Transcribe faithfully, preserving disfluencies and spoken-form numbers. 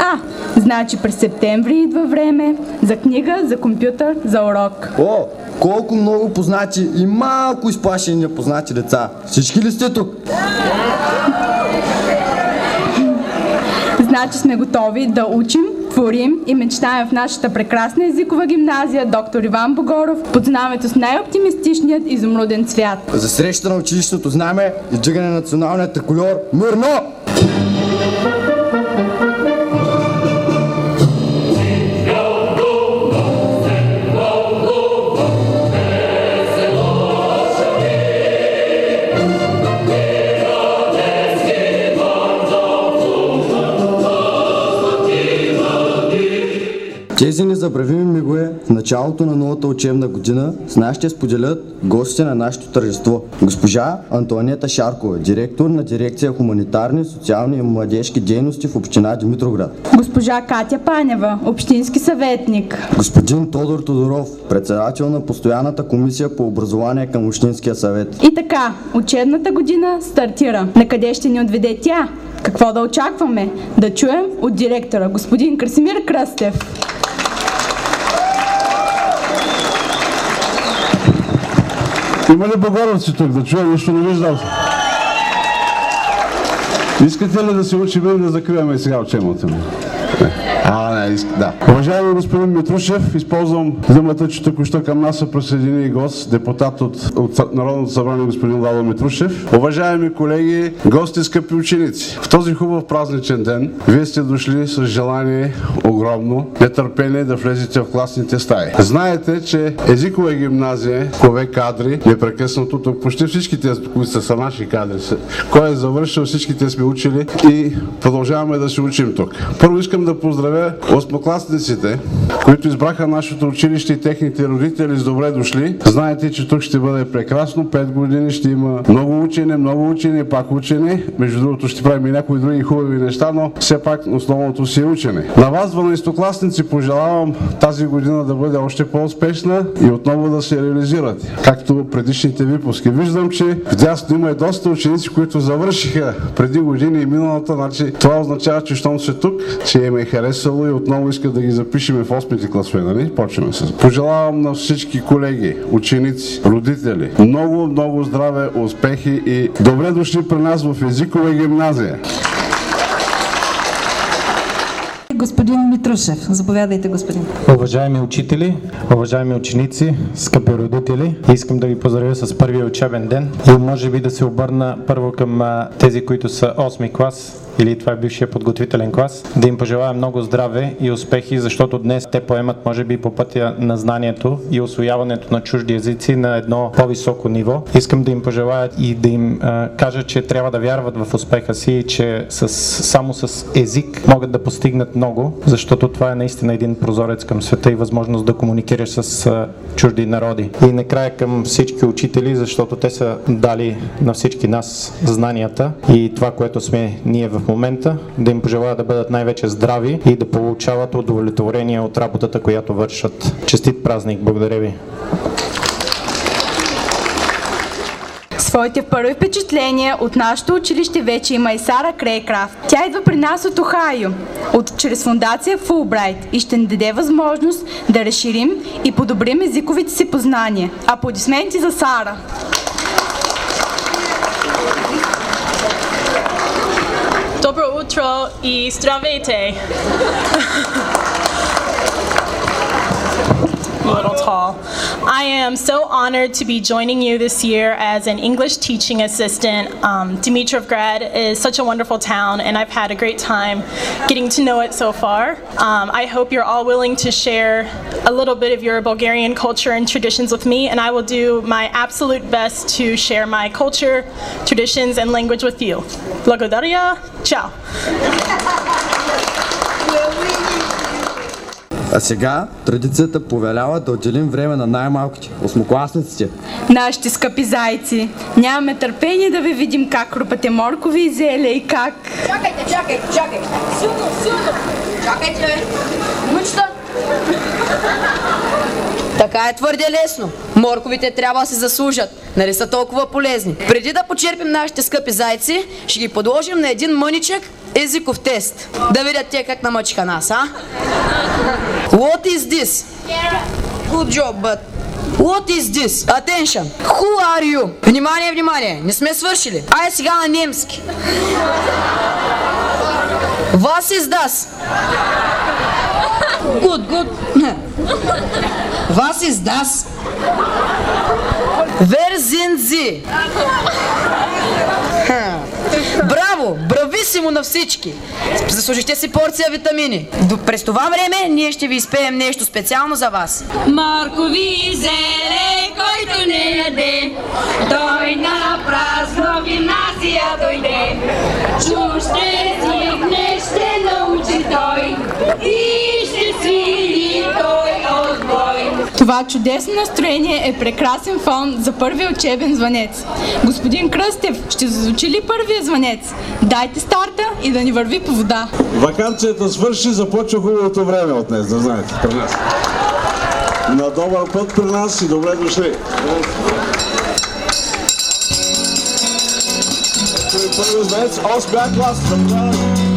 А, значи през септември идва време за книга, за компютър, за урок. О, колко много познати и малко изплашени непознати деца. Всички ли сте тук? Значи сме готови да учим, творим и мечтаем в нашата прекрасна езикова гимназия доктор Иван Богоров под знамето с най-оптимистичният изумруден цвят. За среща на училището знаме и джигане на националния трикольор мирно! Тези незабравими мигове в началото на новата учебна година с нас ще споделят гостите на нашето тържество. Госпожа Антоанета Шаркова, директор на дирекция хуманитарни, социални и младежки дейности в община Димитровград. Госпожа Катя Панева, общински съветник. Господин Тодор Тодоров, председател на постоянната комисия по образование към общинския съвет. И така, учебната година стартира. На къде ще ни отведе тя? Какво да очакваме? Да чуем от директора, господин Красимир Кръстев. Има ли богоровци тук? Да чуя, нищо не виждам. Искате ли да се учим и да закриваме сега учебната ми? А, не, иска, да. Уважаеми господин Митрушев, използвам думата, че току-що към нас се присъедини и гост, депутат от, от Народното събрание господин Владо Митрушев. Уважаеми колеги, гости, скъпи ученици, в този хубав празничен ден вие сте дошли с желание огромно, нетърпение да влезете в класните стаи. Знаете, че езикова гимназия, кове кадри, непрекъснато тук, почти всичките, които са, са наши кадри, кой е завършил, всичките сме учили и продължаваме да се учим тук. Първо искам да поздравя осмокласниците, които избраха нашето училище и техните родители с добре дошли. Знаете, че тук ще бъде прекрасно, пет години ще има много учене, много учене, пак учене. Между другото ще правим и някои други хубави неща, но все пак основното си е учене. На вас, дванадесетокласници, пожелавам тази година да бъде още по-успешна и отново да се реализирате, както предишните випуски. Виждам, че вдясно има и доста ученици, които завършиха преди години и миналата, значи това означава, че щом се тук, че им е харесало и отново искат да ги запишем в осмите класове, нали? Почваме с. Пожелавам на всички колеги, ученици, родители много, много здраве, успехи и добре дошли при нас в езикова гимназия. Господин Митрушев, заповядайте, господин. Уважаеми учители, уважаеми ученици, скъпи родители, искам да ви поздравя с първия учебен ден и може би да се обърна първо към тези, които са осми клас или това е бившия подготвителен клас, да им пожелая много здраве и успехи, защото днес те поемат може би по пътя на знанието и усвояването на чужди езици на едно по-високо ниво. Искам да им пожелая и да им а, кажа, че трябва да вярват в успеха си и че с, само с език могат да постигнат много, защото това е наистина един прозорец към света и възможност да комуникираш с а, чужди народи. И накрая към всички учители, защото те са дали на всички нас знанията и това, което сме ние в момента, да им пожелая да бъдат най-вече здрави и да получават удовлетворение от работата, която вършат. Честит празник! Благодаря ви! Своите първи впечатления от нашето училище вече има и Сара Крейкрафт. Тя идва при нас от Охайо, от чрез фондация Фулбрайт и ще ни даде възможност да разширим и подобрим езиковите си познания. Аплодисменти за Сара! Добро утро и здравейте! A little tall. I am so honored to be joining you this year as an English teaching assistant. Um, Dimitrovgrad is such a wonderful town and I've had a great time getting to know it so far. Um, I hope you're all willing to share a little bit of your Bulgarian culture and traditions with me, and I will do my absolute best to share my culture, traditions and language with you. Благодаря. Ciao. А сега традицията повелява да отделим време на най-малките, осмокласниците. Нашите скъпи зайци, нямаме търпение да ви видим как рупате моркови и зеле и как... Чакайте, чакайте, чакайте! Силно, силно! Чакайте, бе! Момичета! Така е твърде лесно. Морковите трябва да се заслужат. Нали са толкова полезни? Преди да почерпим нашите скъпи зайци, ще ги подложим на един мъничък езиков тест. Да видят те как намъчиха нас, а? What is this? Good job, but what is this? Attention! Who are you? Внимание, внимание! Не сме свършили. Айде сега на немски. Was ist das? Good, good. Was ist das? Wer sind Sie? Браво! Брависимо на всички! Заслужихте си порция витамини. До през това време ние ще ви изпеем нещо специално за вас. Моркови зеле, който не яде, той на празно гимназия дойде. Чу ще свикне, ще научи той и ще свири той отбой. Това чудесно настроение е прекрасен фон за първия учебен звънец. Господин Кръстев, ще зазвучи ли първия звънец? Дайте старта и да ни върви по вода. Ваканцията свърши, започва хубавото време от днес, да знаете, при нас. На добър път при нас и добре дошли. Първи звънец, осми клас.